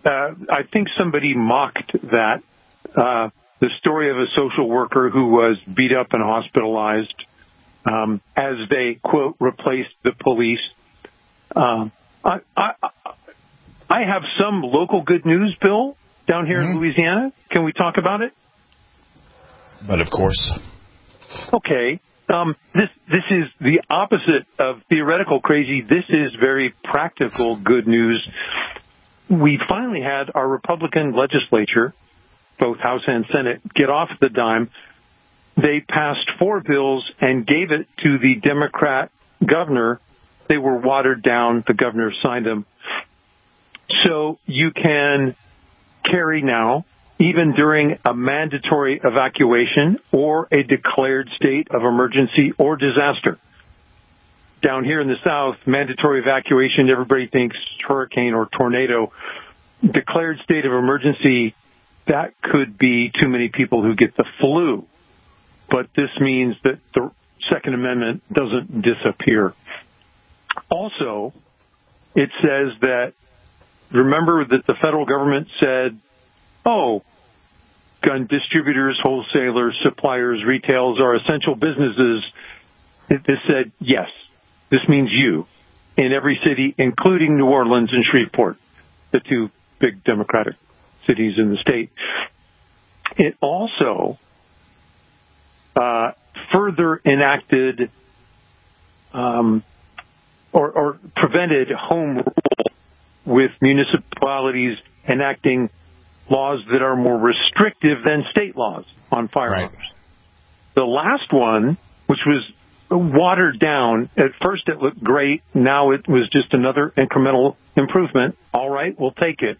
[SPEAKER 5] uh, I think somebody mocked that, uh, the story of a social worker who was beat up and hospitalized um, as they, quote, replaced the police. Um, I, I, I have some local good news, Bill, down here mm-hmm. in Louisiana. Can we talk about it?
[SPEAKER 3] But of course.
[SPEAKER 5] Okay. Um, this this is the opposite of theoretical crazy. This is very practical good news. We finally had our Republican legislature, both House and Senate, get off the dime. They passed four bills and gave it to the Democrat governor. They were watered down. The governor signed them. So you can carry now, even during a mandatory evacuation or a declared state of emergency or disaster. Down here in the South, mandatory evacuation, everybody thinks hurricane or tornado. Declared state of emergency, that could be too many people who get the flu. But this means that the Second Amendment doesn't disappear. Also, it says that, remember that the federal government said, oh, gun distributors, wholesalers, suppliers, retailers are essential businesses. This said, yes, this means you in every city, including New Orleans and Shreveport, the two big Democratic cities in the state. It also uh, further enacted um, or, or prevented home rule with municipalities enacting laws that are more restrictive than state laws on firearms. Right. The last one, which was watered down, at first it looked great. Now it was just another incremental improvement. All right, we'll take it.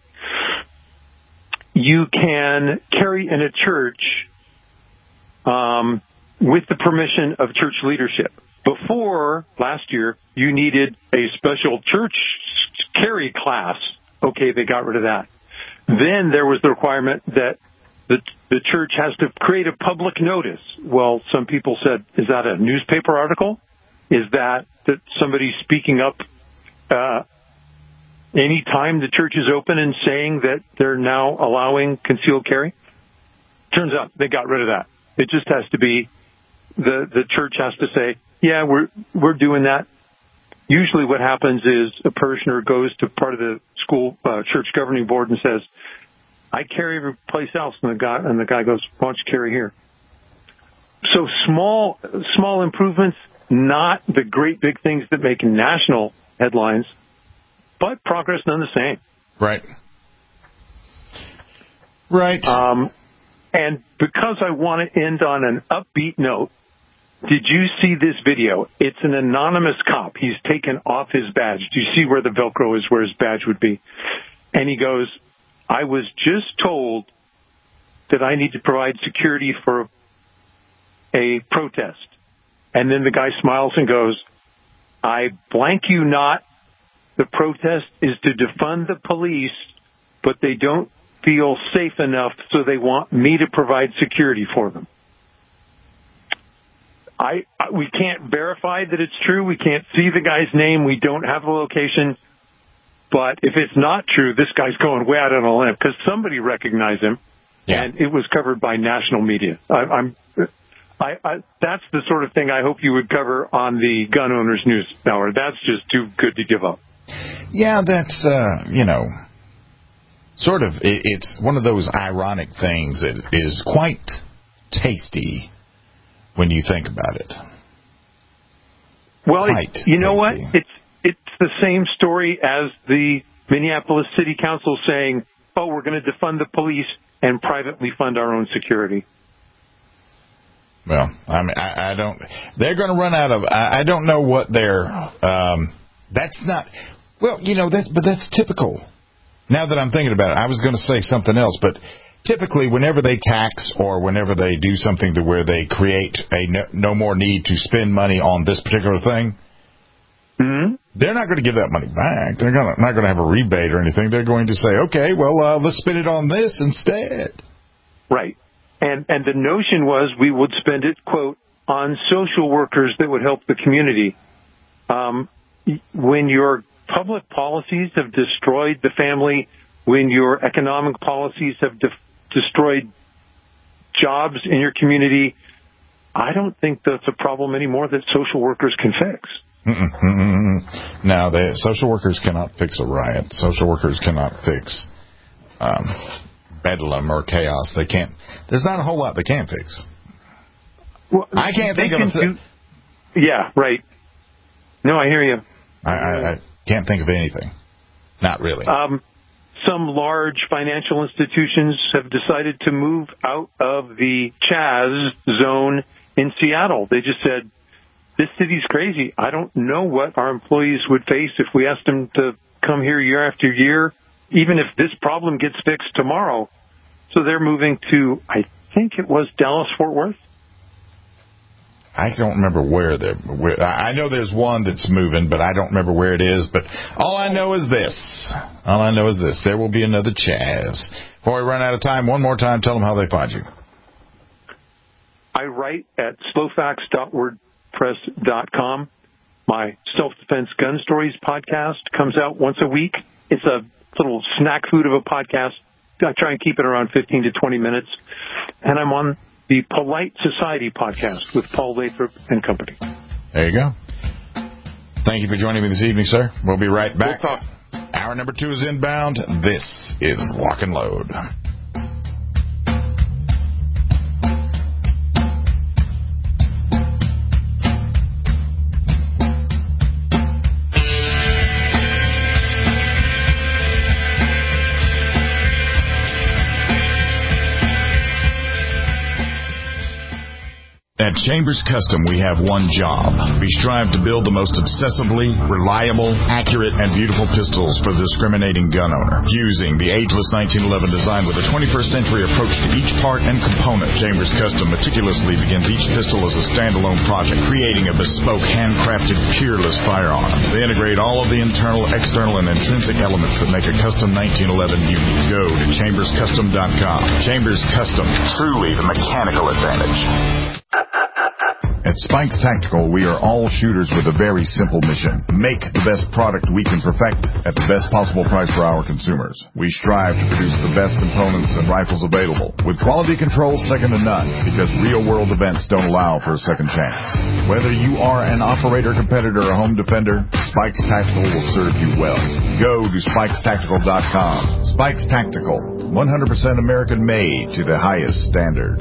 [SPEAKER 5] You can carry in a church um, with the permission of church leadership. Before, last year, you needed a special church carry class. Okay, they got rid of that. Then there was the requirement that the, the church has to create a public notice. Well, some people said, is that a newspaper article? Is that, that somebody speaking up uh, any time the church is open and saying that they're now allowing concealed carry? Turns out they got rid of that. It just has to be the the church has to say, yeah, we're we're doing that. Usually what happens is a parishioner goes to part of the school uh, church governing board and says, I carry every place else. And the guy, and the guy goes, why don't you carry here? So small, small improvements, not the great big things that make national headlines, but progress none the same.
[SPEAKER 3] Right. Right.
[SPEAKER 5] Um, and because I want to end on an upbeat note, did you see this video? It's an anonymous cop. He's taken off his badge. Do you see where the Velcro is, where his badge would be? And he goes, I was just told that I need to provide security for a protest. And then the guy smiles and goes, I blank you not. The protest is to defund the police, but they don't feel safe enough, so they want me to provide security for them. I, I we can't verify that it's true. We can't see the guy's name. We don't have a location. But if it's not true, this guy's going way out on a limb because somebody recognized him, yeah. And it was covered by national media. I, I'm, I, I, that's the sort of thing I hope you would cover on the Gun Owners News Hour. That's just too good to give up.
[SPEAKER 3] Yeah, that's uh, you know, sort of. It, it's one of those ironic things that is quite tasty when you think about it.
[SPEAKER 5] Well, it, you know what? It's it's the same story as the Minneapolis City Council saying, oh, we're going to defund the police and privately fund our own security.
[SPEAKER 3] Well, I mean, I, I don't, they're going to run out of, I, I don't know what they're, um, that's not, well, you know, that's, but that's typical. Now that I'm thinking about it, I was going to say something else, but typically, whenever they tax or whenever they do something to where they create a no, no more need to spend money on this particular thing,
[SPEAKER 5] mm-hmm.
[SPEAKER 3] they're not going to give that money back. They're gonna, not going to have a rebate or anything. They're going to say, okay, well, uh, let's spend it on this instead.
[SPEAKER 5] Right. And and the notion was we would spend it, quote, on social workers that would help the community. Um, when your public policies have destroyed the family, when your economic policies have de- destroyed jobs in your community, I don't think that's a problem anymore that social workers can fix.
[SPEAKER 3] Mm-mm. No, the social workers cannot fix a riot. Social workers cannot fix um, bedlam or chaos. They can't. There's not a whole lot they can't fix.
[SPEAKER 5] Well,
[SPEAKER 3] I can't think of a th-
[SPEAKER 5] do, Yeah, right. No, I hear you.
[SPEAKER 3] I, I, I can't think of anything. Not really.
[SPEAKER 5] Um, some large financial institutions have decided to move out of the Chaz zone in Seattle. They just said, this city's crazy. I don't know what our employees would face if we asked them to come here year after year, even if this problem gets fixed tomorrow. So they're moving to, I think it was Dallas-Fort Worth.
[SPEAKER 3] I don't remember where they're. Where, I know there's one that's moving, but I don't remember where it is. But all I know is this. All I know is this. There will be another Chaz. Before we run out of time, one more time, tell them how they find you.
[SPEAKER 5] I write at slowfax dot wordpress dot com. My Self-Defense Gun Stories podcast comes out once a week. It's a little snack food of a podcast. I try and keep it around fifteen to twenty minutes. And I'm on the Polite Society podcast with Paul Lathrop and company.
[SPEAKER 3] There you go. Thank you for joining me this evening, sir. We'll be right back.
[SPEAKER 5] We'll talk.
[SPEAKER 3] Hour number two is inbound. This is Lock and Load. At Chambers Custom, we have one job. We strive to build the most obsessively reliable, accurate, and beautiful pistols for the discriminating gun owner. Fusing the ageless nineteen eleven design with a twenty-first century approach to each part and component, Chambers Custom meticulously begins each pistol as a standalone project, creating a bespoke, handcrafted, peerless firearm. They integrate all of the internal, external, and intrinsic elements that make a custom nineteen eleven unique. Go to chambers custom dot com. Chambers Custom, truly the mechanical advantage. At Spikes Tactical, we are all shooters with a very simple mission. Make the best product we can perfect at the best possible price for our consumers. We strive to produce the best components and rifles available, with quality control second to none, because real-world events don't allow for a second chance. Whether you are an operator, competitor, or home defender, Spikes Tactical will serve you well. Go to spikes tactical dot com. Spikes Tactical, one hundred percent American-made to the highest standard.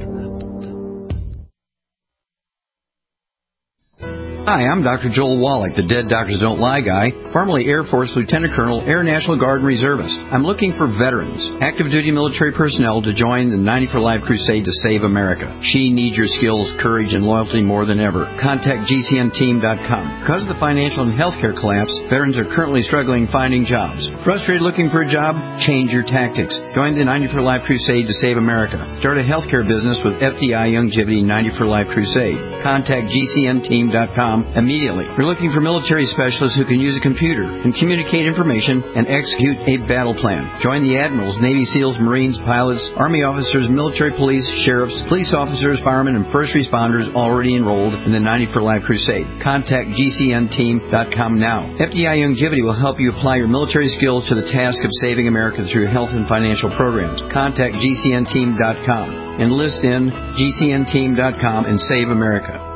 [SPEAKER 21] Hi, I'm Doctor Joel Wallach, the Dead Doctors Don't Lie guy, formerly Air Force Lieutenant Colonel, Air National Guard and Reservist. I'm looking for veterans, active duty military personnel to join the ninety for Life crusade to save America. She needs your skills, courage, and loyalty more than ever. Contact G C N team dot com. Because of the financial and healthcare collapse, veterans are currently struggling finding jobs. Frustrated looking for a job? Change your tactics. Join the ninety for Life crusade to save America. Start a healthcare business with F D I Youngevity ninety for Life crusade. Contact G C N team dot com immediately. We're looking for military specialists who can use a computer and communicate information and execute a battle plan. Join the admirals, Navy SEALs, Marines, pilots, Army officers, military police, sheriffs, police officers, firemen, and first responders already enrolled in the ninety for Life crusade. Contact G C N team dot com now. F D I Youngevity will help you apply your military skills to the task of saving America through health and financial programs. Contact G C N team dot com. Enlist in G C N team dot com and save America.